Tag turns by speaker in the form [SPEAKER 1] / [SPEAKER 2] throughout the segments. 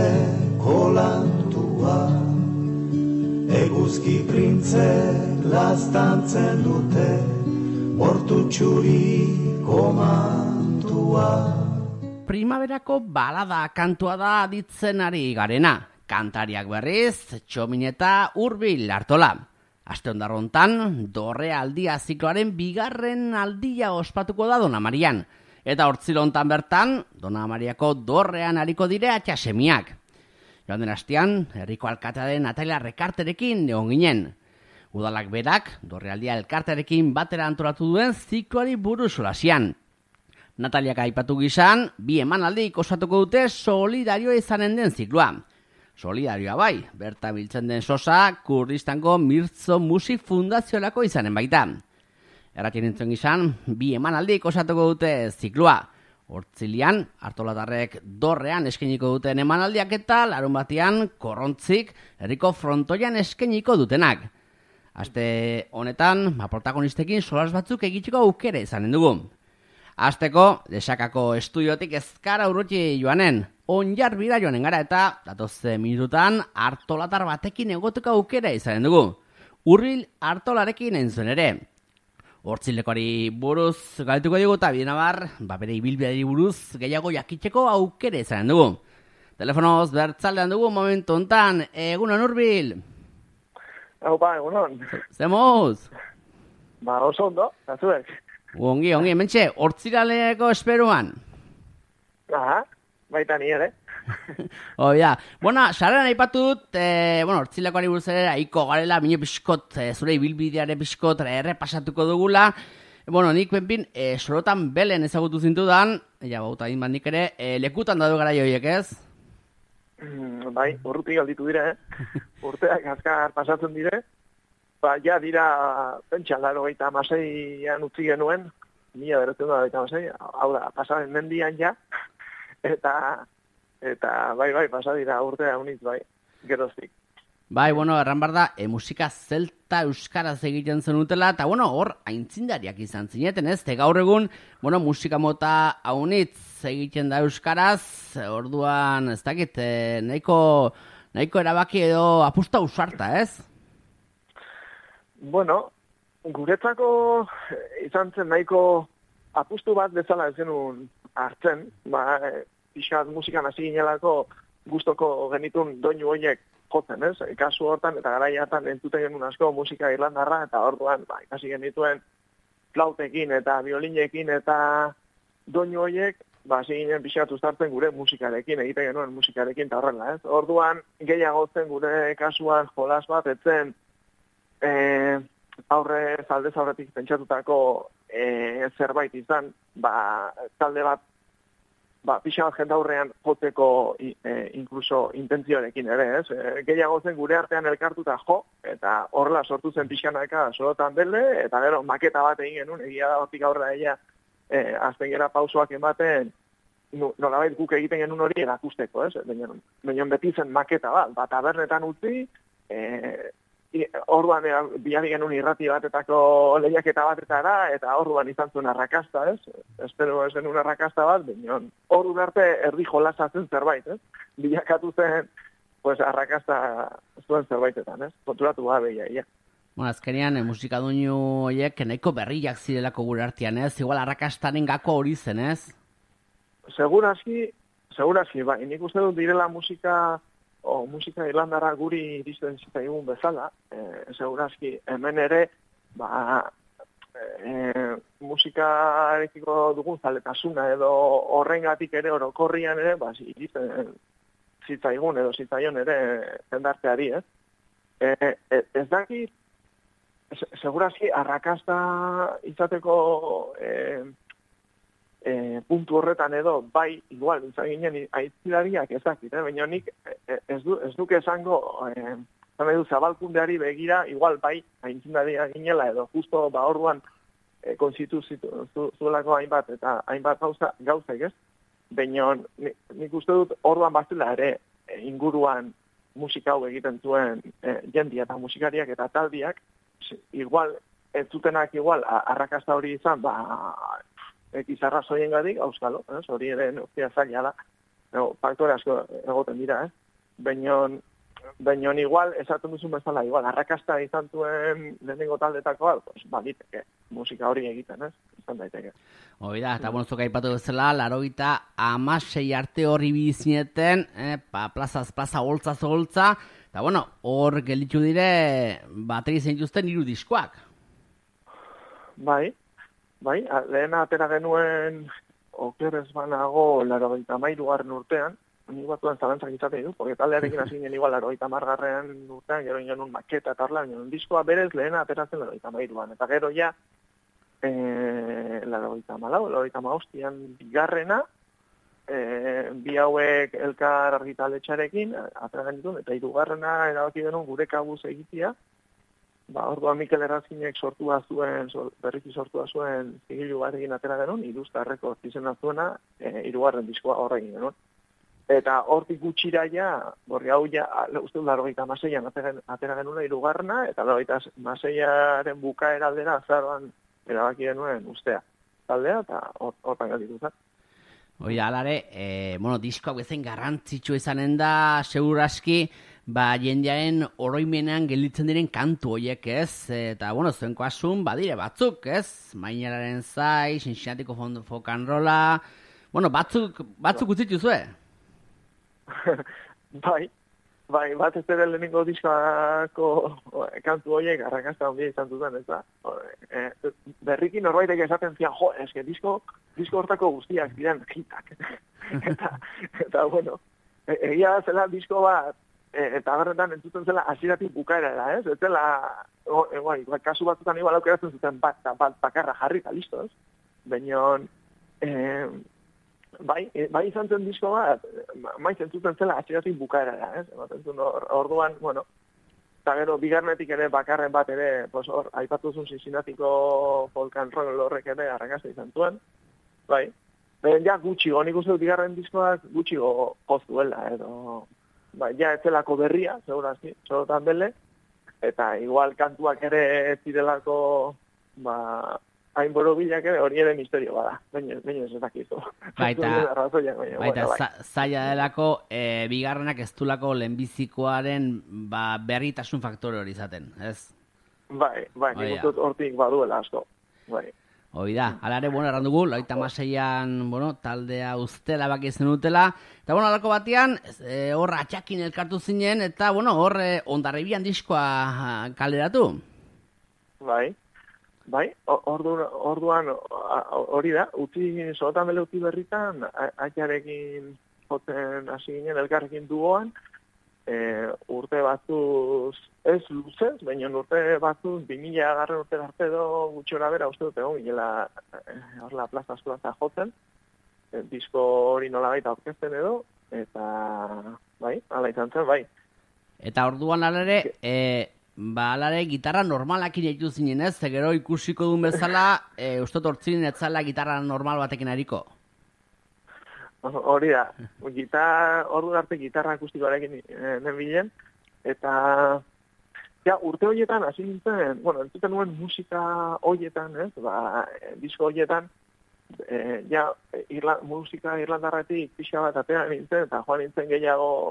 [SPEAKER 1] kolantua, eguzki printzek laztantzen dute, portu txuriko mantua.
[SPEAKER 2] Primaverako balada kantua da aditzen ari garena. Kantariak berriz, Txomin eta Hurbil Artola. Aste ondarrontan, Dorre aldia zikloaren bigarren aldia ospatuko da Dona Marian. Eta hortzilontan bertan, Dona Mariako dorrean ariko dire atxasemiak. Joan den astean, herriko alkatearen Natalia Rekarterekin egon ginen. Udalak berak, Dorre aldia elkarterekin batera antolatu duen zikloari buruz solasian. Nataliak aipatu gizan, bi emanaldik osatuko dute solidarioa izanen den zikloa. Solidarioa bai, berta biltzen den sosa, Kurdistango Mirtzo Musik Fundaziolako izanen baita. Erratien nintzen gizan, bi emanaldik osatuko dute zikloa. Hortzilian, Artolatarrek dorrean eskeniko duten emanaldiak eta larun batean Korrontzik herriko frontoian eskeniko dutenak. Aste honetan, protagonistekin solas batzuk egiteko aukera izanen dugu. Azteko, Lesakako estudiotik ezkara urruti joanen, Onjarbira joanen gara eta datoze minututan Artolatar batekin egoteko aukera izanen dugu. Hurbil Artolarekin entzuen ere. Hortzilekoari buruz galtuko dugu eta bienabar, bere ibilbideari buruz gehiago jakitzeko aukera izanen dugu. Telefonoz bertzaldean dugu momentu hontan, egunon Hurbil.
[SPEAKER 3] Haupa, egunon.
[SPEAKER 2] Zemoz?
[SPEAKER 3] Oso ondo, zazuek.
[SPEAKER 2] Ongi, mentxe, hortziraleko esperuan.
[SPEAKER 3] Aha, baita ni ere.
[SPEAKER 2] Ja. Bueno, sarean aipatu dut, hortzilekoari buruz ere, aiko garela, bine biskot, zure ibilbideare biskot, errepasatuko dugula. Nik benpin, sorotan belen ezagutu zintudan, bauta inbandik ere, lekutan dadu gara joiek ez?
[SPEAKER 3] Bai, urrutik alditu dire, urteak azkar pasatzen dire. Ja dira, pentsan laro gaita amaseian utzi genuen, 1996, hau da, pasaren mendian ja, eta bai, pasa dira urtea unitz, bai, geroztik.
[SPEAKER 2] Bai, erran bar da, musika zelta euskaraz egiten zenutela, eta hor, aintzindariak izan zineten, ez? Gaur egun, musika mota haunitz egiten da euskaraz, orduan, ez dakit, nahiko erabaki edo apusta usarta, ez?
[SPEAKER 3] Guretzako izan zen nahiko apustu bat bezala ez genuen hartzen, pixkat musikan hasi ginelako gustoko genitun doinu horiek jotzen, ez? Kasu hortan eta garaiatan entzuten genuen asko musika irlandarra, eta orduan ikasi genituen flautekin eta violinekin eta doinu horiek, hasi ginen pixkat uztartzen gure musikarekin, egiten genuen musikarekin eta horrela, ez? Orduan gehiago zen gure kasuan jolas bat etzen aldez aurretik pentsatutako zerbait izan, talde bat pixan jendaurrean joteko inkluso intentzioarekin ere, ez? Gehiago zen gure artean elkartuta jo, eta horrela sortu zen pixkanaka sorotan belde, eta gero maketa bat egin genuen, egia da hortik aurrera ella, azten gera pausoak ematen, nolabait guk egiten genuen hori erakusteko, ez? Baina beti zen maketa bat, tabernetan utzi, orduan biari genuen irrati batetako lehiaketa batetara, eta orduan izan zuen arrakasta, ez? Espero ez genuen arrakasta bat, baina orduan arte erdi jolasatzen zerbait, ez? Bilakatu zen, arrakasta zuen zerbaitetan, ez? Konturatu beia.
[SPEAKER 2] Azkenean, musika doinu horiek nahiko berriak zirelako gure artean, ez? Igual arrakastaren gako hori zen, ez?
[SPEAKER 3] Seguraski, bai. Nik uste dut direla musika irlandarra guri iristen zitzaigun bezala, segurazki hemen ere, musikarekiko dugun zaletasuna edo horrengatik ere orokorrian ere, iristen zitzaigun edo zitzaion ere jendarteari, ez? Ez dakit, segurazki arrakasta izateko puntu horretan edo, igual, izan ginen aitzilariak ez dakit, baina nik ez duke esango, zabalkundeari begira, igual, aitzilariak ginela edo, justo, orduan, konzitu zuelako hainbat gauzek, ez? Baina nik uste dut, orduan bazela ere, inguruan musika hau egiten zuen jendia eta musikariak eta taldiak, igual, ez zutenak igual, arrakasta hori izan, izarra zoien gadik, auskalo, hori ere nozia zaila da. faktore asko egoten dira, Baina igual, esaten duzun bezala, igual, arrakasta izan zuen lehenengo taldetakoa, pues, baliteke, musika hori egiten, izan daiteke.
[SPEAKER 2] Hoi da, eta zuk aipatu bezala, 96 arte hori bizineten, plazaz plaza, holtzaz holtza, eta hor gelditu dire, bateri zeintuzten 3 diskoak.
[SPEAKER 3] Bai, lehen atera genuen, okerrez banago, 93. urtean, ni batuan zalantzak izaten du, porque taldearekin hasi ginen igual 90. urtean, gero ingenun maketa eta horrela, ingenun diskoa berez lehena ateratzen 93an, eta gero ja, 95an bigarrena, bi hauek elkar argitaletxarekin, atera genitun, eta 3. erabaki denun gure kabuz egitea, orduan Mikel Errazinek berriki sortua zuen zigilu batekin atera genuen, Iruzta Records izena zuena, 3. diskoa horregin genuen. Eta hortik gutxira ja, borri hau ja, uste 96an atera genuen 3. eta 96aren bukaera aldera azaroan erabaki genuen ustea. Taldea, eta hortan galditu zen.
[SPEAKER 2] Hoi, alare, diskoak bezain garrantzitsua izanen da, seguraski, jendearen oroimenean gelditzen diren kantu horiek, ez? Eta, zuen koasun, badire batzuk, ez? Maineraren Zai, Cincinnatiko Folk and Rolla, batzuk utzitu zue?
[SPEAKER 3] Bai, bat ez ere lehenengo diskako kantu horiek arrakasta handia izan zuzen, ez da? Berriki norbaitek esaten zian, eske disko hortako guztiak diren hitak. eta egia zela disko bat, eta berretan entzuten zela hasieratik bukaerara, ez? Ez zela, kasu batzutan igual aukeratzen zuten bat bakarra jarri eta listo, ez? Baina, bai izan zen disko bat, maiz entzuten zela hasieratik bukaerara, ez? Orduan, eta gero bigarnetik ere bakarren bat ere, hor, aipatuzun Cincinnatiko Folk and Roll horrek ere arrakasta izan zuen, bai. Baina ja gutxigo, nik uste bigarren diskoak gutxigo postuela, edo, ja ez zelako berria, segurazki, sorotan bele, eta igual kantuak ere ez direlako, hain borobilak ere hori ere misterio bada, baina ez dakizu.
[SPEAKER 2] Baita, zaila delako, bigarrenak ez dulako lehenbizikoaren berritasun faktore hori izaten, ez?
[SPEAKER 3] Bai, nik uste hortik baduela asko, bai.
[SPEAKER 2] Hoi da, alare, errandugu, 96an, taldea ustela baki zen utela, eta, alako batean, hor atxakin elkartu zinen, eta, hor Hondarribian diskoa kaleratu.
[SPEAKER 3] Bai, orduan hori da, solotan bele utzi berritan, aiarekin jotzen hasi ginen elkarrekin dugoan, urte batzuz, ez luzez, baina urte batzuz, 2000 urte arte edo gutxora bera uste dut egon, gila horla plazaz jotzen, disko hori nola baita orkesten edo, eta bai, ala izan zen, bai.
[SPEAKER 2] Eta orduan alare, alare, gitarra normalakin ditu zinen ez, gero ikusiko duen bezala, uste tortzinen ez zala gitarra normal batekin hariko.
[SPEAKER 3] Hori da, ordu arte gitarra akustikoarekin nebilen, eta urte horietan, hasi nintzen, entzuten nuen musika horietan, disko horietan, musika irlandarratik pixa bat atera nintzen, eta joan nintzen gehiago,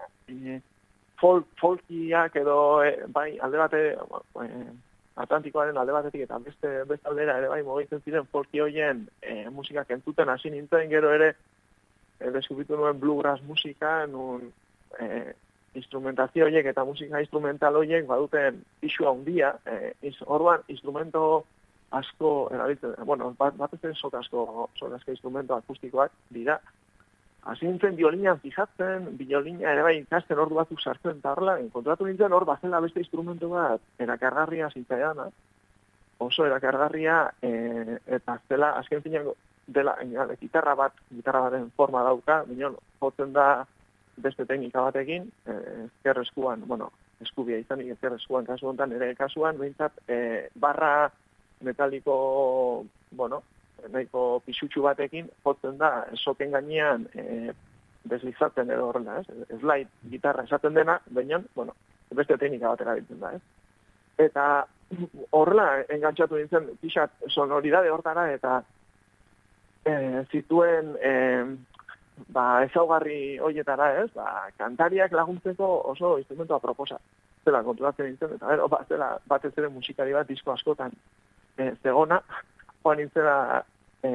[SPEAKER 3] folkiak edo, alde bate, Atlantikoaren alde batetik eta beste aldera ere mugitzen ziren folki horien musikak entzuten hasi nintzen, gero ere, deskubritu nuen bluegrass musika, instrumentazio horiek eta musika instrumental horiek baduten pixua handia, orduan instrumento asko erabiltzen, bat ez sok asko instrumento akustikoak dira. Hasi nintzen biolinean fijatzen, biolina ere ikasten ordu batzuk sartzen eta horrela, enkontratu nintzen hor bazela beste instrumento bat erakargarria zitzaidan, oso erakargarria, eta zela azken finean dela, gitarra baten forma dauka, minon, jotzen da beste teknika batekin, ezkerreskuan, eskubia izanik ezkerreskuan kasu honetan, ere kasuan, behintzat, barra metaliko, nahiko pisutxu batekin, jotzen da, soken gainean, deslizatzen edo horrela, slide gitarra esaten dena, baina, beste teknika bat erabiltzen da, Eta horrela, engantzatu nintzen, pixat sonoridade hortara, eta zituen ezaugarri hoietara, ez? Kantariak laguntzeko oso instrumentoa proposa. Zela konturatzen nintzen, eta gero, batez ere musikari bat disko askotan zegona, joan nintzena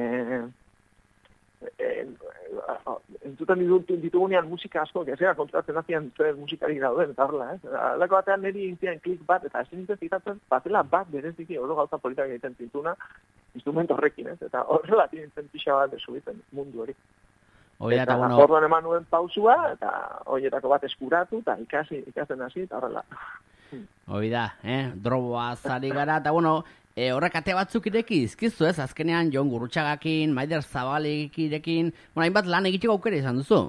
[SPEAKER 3] entzuten ditugunean musika asko, gezera konturatzen hazian zer musikari dauden, eta horrela, ez? Alako batean niri intzian klik bat, eta ezin nintzen zitatzen, batela bat bereziki, oro gauza politak egiten zintuna, instrumento horrekin, ez? Eta horrela nintzen pixa bat desubitzen mundu hori. Eta orduan eman nuen pausua, eta horietako bat eskuratu, eta ikasten hasi, eta horrela.
[SPEAKER 2] Hoi da, droboa zari gara, eta horrek ate batzuk ireki izkizu, ez? Azkenean Jon Gurrutxagakin, Maider Zabalekirekin, hainbat lan egiteko aukera izan duzu?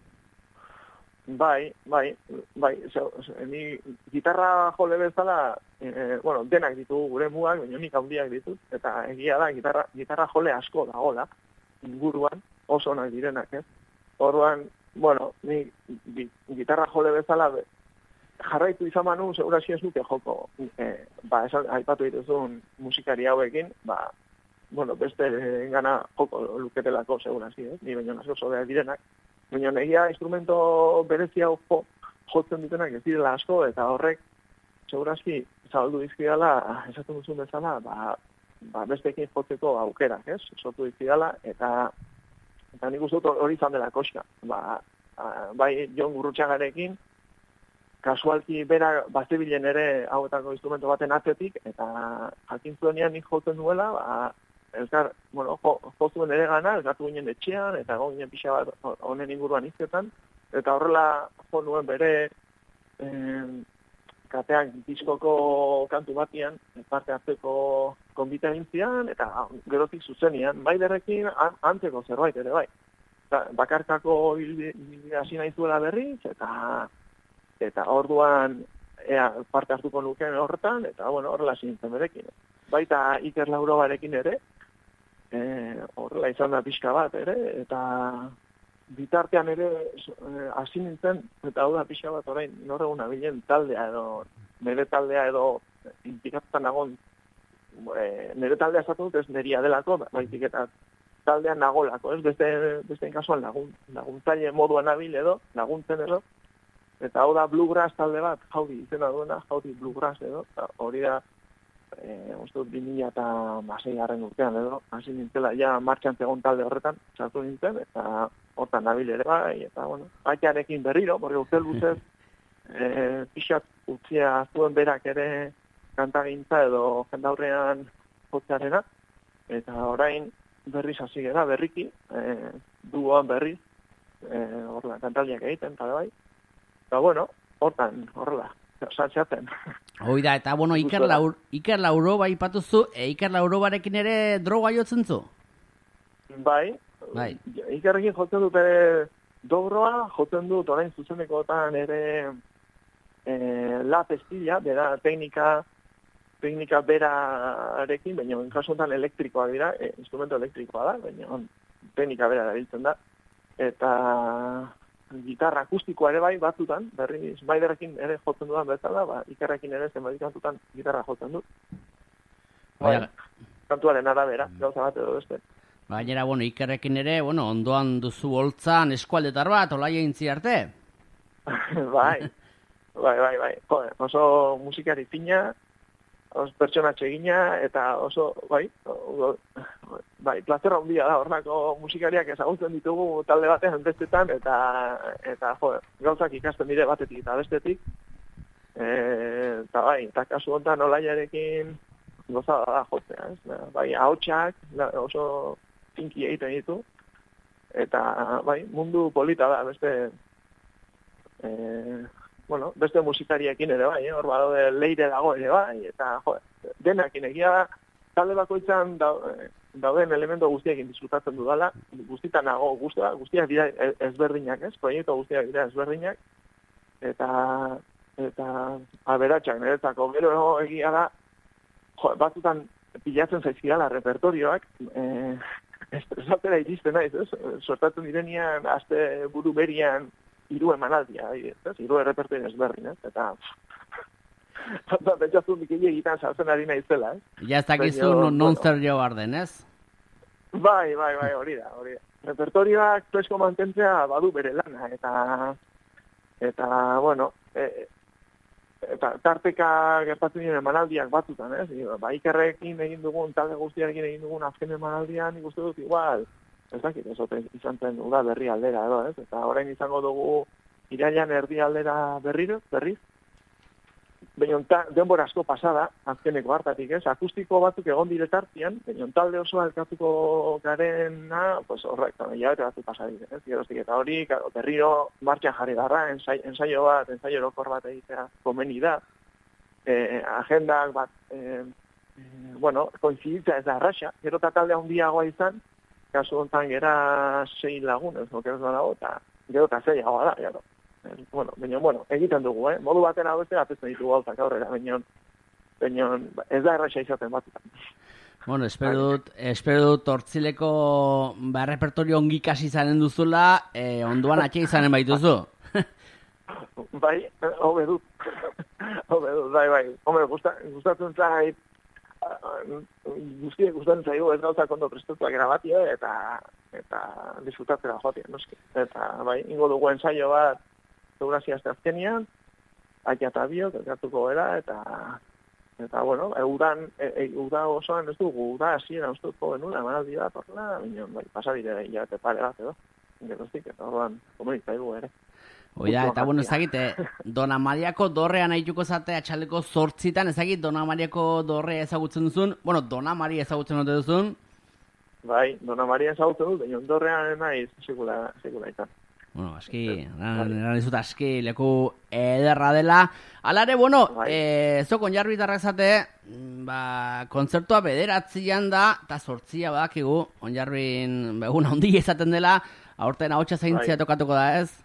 [SPEAKER 3] Bai. Ni gitarra jole bezala, denak ditugu gure mugak, baina nik handiak ditut, eta egia da, gitarra jole asko dagoela, inguruan, oso onak direnak, ez? Orduan, ni gitarra jole bezala jarraitu izan manu, segurazio ez nuke joko, aipatu dituzun musikari hauekin, beste engana joko luketelako segurazio, ni baino asko sobeak direnak. Baina egia instrumento berezi hau jotzen ditenak ez direla asko, eta horrek segurazki zabaldu dizkidala, esaten duzun bezala, besteekin jotzeko aukerak, ez? Sortu dizkidala, eta nik uste dut hori izan dela koska. Bai Jon Gurrutxagarekin, kasualki bera bazebilen ere hauetako instrumento baten atzetik, eta jakin zuenean nik jotzen duela, elkar, jozuen ere gana, elkartu ginen etxean, eta egon ginen pixa bat honen inguruan izketan, eta horrela jo nuen bere kateak diskoko kantu batian, parte hartzeko konbita egintzian, eta gerotik zuzenian, Maiderrekin antzeko zerbait ere bai. Bakarkako hasi nahi zuela berriz, eta orduan parte hartuko nukeen horretan, eta horrela zintzen berekin. Baita Iker Laurobarekin ere, horrela izan da pixka bat ere, eta bitartean ere hasi nintzen, eta hau da pixka bat orain norregun abilen taldea edo, nire taldea edo inpikatutan nagon, nire taldea esatu dut ez neria delako, baitik eta taldean nagolako, ez? Beste kasuan laguntzaile moduan abil edo, laguntzen edo, eta hau da Bluegrass talde bat, Jaudi izena duena, Jaudi Bluegrass edo, hori da, uste dut 2006 urtean edo, hasi nintzela ja martxan zegoen talde horretan, sartu nintzen, eta hortan nabil ere bai, eta baitearekin berriro, porque urtel buzez, pixat utzia zuen berak ere kantagintza edo jendaurrean jotzearena, eta orain berriz hasi gara, berriki, duoan berriz, horrela, kantaldiak egiten, eta bai, eta hortan, horrela, saltxatzen.
[SPEAKER 2] Hoi da, eta Iker Lauroba ipatuzu, Iker Laurobarekin ere droga jotzen zu?
[SPEAKER 3] Bai. Ikerrekin jotzen dut ere dobroa, jotzen dut orain zuzenekotan ere la pestilla, bera teknika berarekin, baina kasu honetan elektrikoak dira, instrumento elektrikoa da, baina teknika bera erabiltzen da, eta gitarra akustikoa ere bai batzutan, berriz Maiderrekin ere jotzen dudan bezala, Ikerrekin ere zenbait kantutan gitarra jotzen dut. Kantuaren arabera, gauza bat edo beste.
[SPEAKER 2] Gainera, Ikerrekin ere, ondoan duzu holtzan eskualdetar bat, olaia intzi arte?
[SPEAKER 3] Bai. Joder, oso musikari fina, oso pertsonatxe gina, eta oso, plazera handia da, horrako musikariak ezagutzen ditugu talde batean bestetan, eta gauzak ikasten dire batetik eta bestetik, eta kasu honetan olaiarekin gozada da jotzea, ez? Ahotsak oso finki egiten ditu, eta mundu polita da, beste musikariekin ere bai, hor badaude Leire dago ere bai, eta denakin egia da, talde bakoitzan dauden elemento guztiekin disfrutatzen dudala, guztitan nago guztiak dira ezberdinak, ez? Proiektu guztiak dira ezberdinak, eta aberatsak niretzako gero egia da, batzutan pilatzen zaizkidala repertorioak, estresatera iristen naiz, ez? Sortatzen direnean, aste buru berian, 3 emanaldia, ez? 3 repertorio ezberdin, ez? Eta pentsatu nik egiten sartzen ari naizela, ez?
[SPEAKER 2] Ja ez dakizu non zer jo garden, ez?
[SPEAKER 3] Bai, hori da. Repertorioak presko mantentzea badu bere lana, eta bueno, eta tarteka gertatzen diren emanaldiak batzutan, ez? Ikerrekin egin dugun, talde guztiarekin egin dugun azken emanaldian, ikuste dut igual, ez dakit, ez izan zen uda berri aldera, edo, ez? Eta orain izango dugu irailan erdi aldera berriz, baina denbora asko pasada, azkeneko hartatik, ez? Akustiko batzuk egon dire tartian, baina talde osoa elkartuko garena, pues horrek, hilabete batzuk pasadik, ez? Geroztik eta hori, berriro martxan jarri darra, ensaio orokor bat egitea komeni da, agendak bat, bueno, koinziditza ez da arraxa, gero eta talde handiagoa izan, kasu honetan gera 6 lagun, ez okeraz badago, eta gero eta 6 da, gero. Bueno, egiten dugu, modu batera beste atetzen ditugu gauzak aurrera, baina ez da erraxa izaten batzutan.
[SPEAKER 2] Bueno, espero dut hortzileko repertorio ongi kasi izanen duzula, onduan atxe izanen baituzu.
[SPEAKER 3] Bai, hobe dut, bai. Hombre, gustatzen zait, guztiek gustatzen zaigu ez gauzak ondo prestatuak erabatia, eta disfrutatzera joatia, noski. Eta, bai, ingo dugu ensaio bat, segurazia azkenean, aia eta biok, elkartuko gara, eta bueno, uda osoan ez dugu, uda hasiera ustuko genula, emanaldi bat, horrela, bai, pasadire hilabete pare bat, edo, geroztik, eta horrean, komunitzaigu ere.
[SPEAKER 2] Oida, eta bueno, ezagite, Dona Mariako dorrean ahituko zate atxaleko 8:00, ezagit, Dona Mariako dorrea ezagutzen duzun, bueno, Dona Maria ezagutzen dute duzun?
[SPEAKER 3] Bai, Dona Maria ezagutzen dut, baina dorrean naiz sekula izan.
[SPEAKER 2] Bueno, aski, leku ederra dela. Alare, bueno, zoko onjarbitarrak zate, kontzertua 9:00 da, eta 8:00 badakigu, onjarbin, beguna ondi izaten dela, aurten ahotsa zaintzia tokatuko da, ez?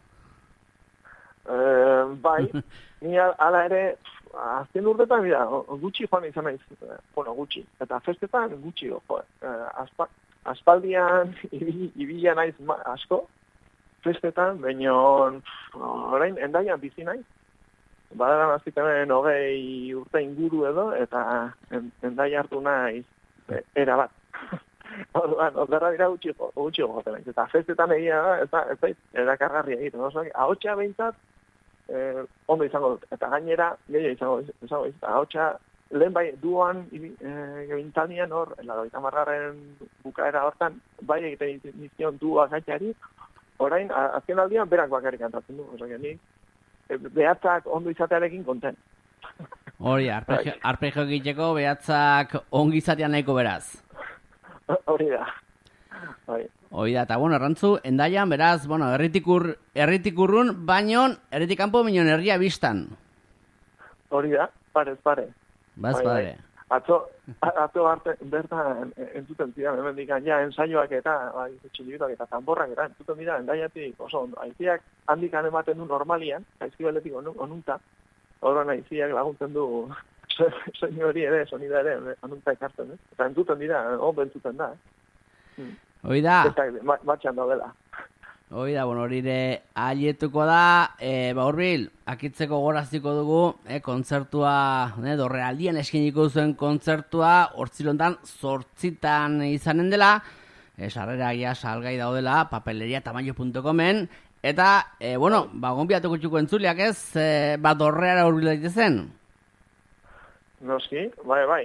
[SPEAKER 3] Bai, ni ala ere, azken urtetan, mira, gutxi joan izan naiz, bueno, gutxi, eta festetan gutxi, aspaldian ibila naiz asko, festetan, baina orain endaian bizi naiz. Badaran azitenen 20 urte inguru edo, eta endai hartu naiz era bat. Orduan dira gutxi gogoten naiz. Eta festetan egia da, ez da, erakargarria egiten. Ahotsa behintzat, ondo izango dut. Eta gainera, gehiago izango dut. Ahotsa, lehen bai, duan, gintanian hor, 80. bukaera hortan, bai egiten nizion dua gaitari, orain, azken aldian, berak bakarrik kantatzen du. Nik, behatzak ondo izatearekin konten.
[SPEAKER 2] Hori, arpegio egiteko behatzak ongi izatean nahiko beraz.
[SPEAKER 3] Hori da.
[SPEAKER 2] Hori da, eta bueno, errantzu, endaian, beraz, bueno, erritik urrun, baino, erritik kanpo minon herria biztan.
[SPEAKER 3] Hori da, parez pare.
[SPEAKER 2] Baz pare.
[SPEAKER 3] Atzo bertan entzuten zidan, hemen dikan, ja, ensaioak eta, txilibitak eta tamborrak eta entzuten dira, endaiatik oso ondo. Aiziak handikan ematen du normalian, aizkibeletik onunta, horren aiziak laguntzen du soinu hori ere, sonida ere, onunta ekartzen, eta entzuten dira, ondo entzuten da.
[SPEAKER 2] Hoi da.
[SPEAKER 3] Matxan daudela.
[SPEAKER 2] Hoi da, bueno, hori ere aietuko da, Hurbil, akitzeko goraziko dugu, kontzertua, Dorrealdian eskiniko zuen kontzertua, hortzilontan 8:00 izanen dela, sarrera ja salgai daudela, papeleriatamaio.comen, eta, bueno, gonbidatuko txuko entzuliak ez, Dorreara hurbil daitezen?
[SPEAKER 3] Noski, bai.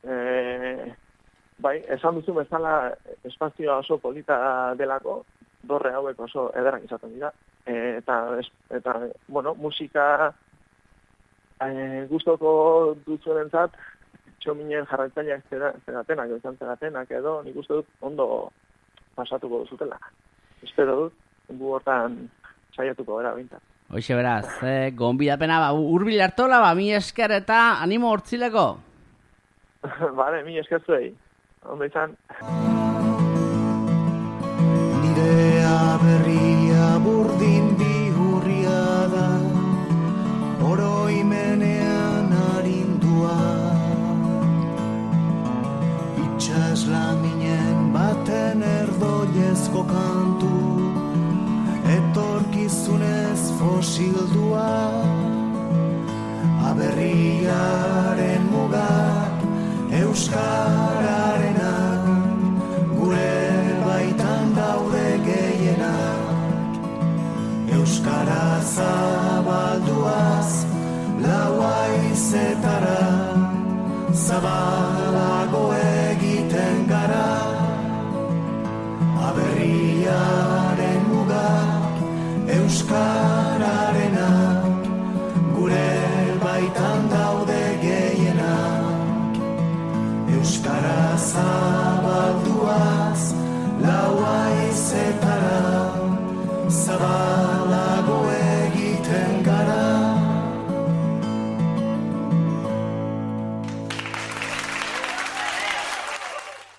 [SPEAKER 3] Bai, esan duzu bezala espazioa oso polita delako, dorre hauek oso ederrak izaten dira. Eta bueno, musika gustoko dutzuenentzat, txominen jarraitzaileak zeratenak edo, nik uste dut ondo pasatuko duzutela. Espero dut, gu hortan saiatuko gara bintzat.
[SPEAKER 2] Hoxe beraz, gonbidapena, Hurbil Artola, mi esker eta animo hortzileko.
[SPEAKER 3] Bale, mi esker zuei. Ondo izan.
[SPEAKER 1] Nirea berria burdin bihurria da, oroimenean arindua. Itxas laminen baten erdoiezko kantu, etorkizunez fosildua. Aberriaren mugak euskararena, gure Euskara zabalduaz laua izetara, zabalago egiten gara, aberriaren mugak euskararenak, gure baitan daude gehienak. Euskara zabalduaz laua izetara, zabalago